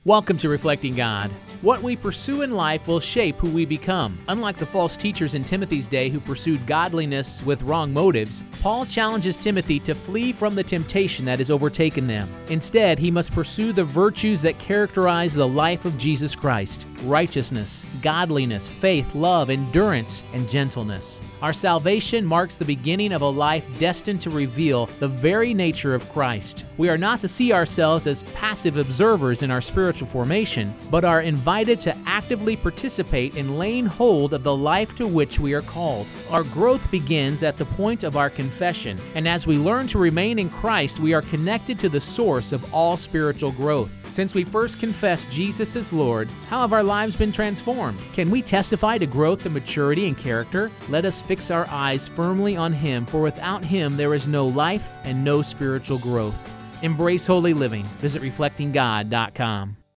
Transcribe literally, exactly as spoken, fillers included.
Welcome to Reflecting God. What we pursue in life will shape who we become. Unlike the false teachers in Timothy's day who pursued godliness with wrong motives, Paul challenges Timothy to flee from the temptation that has overtaken them. Instead, he must pursue the virtues that characterize the life of Jesus Christ: righteousness, godliness, faith, love, endurance, and gentleness. Our salvation marks the beginning of a life destined to reveal the very nature of Christ. We are not to see ourselves as passive observers in our spiritual formation, but are invited to actively participate in laying hold of the life to which we are called. Our growth begins at the point of our confession, and as we learn to remain in Christ, we are connected to the source of all spiritual growth. Since we first confessed Jesus as Lord, how have our lives been transformed? Can we testify to growth and maturity in character? Let us fix our eyes firmly on Him, for without Him there is no life and no spiritual growth. Embrace holy living. Visit reflecting god dot com.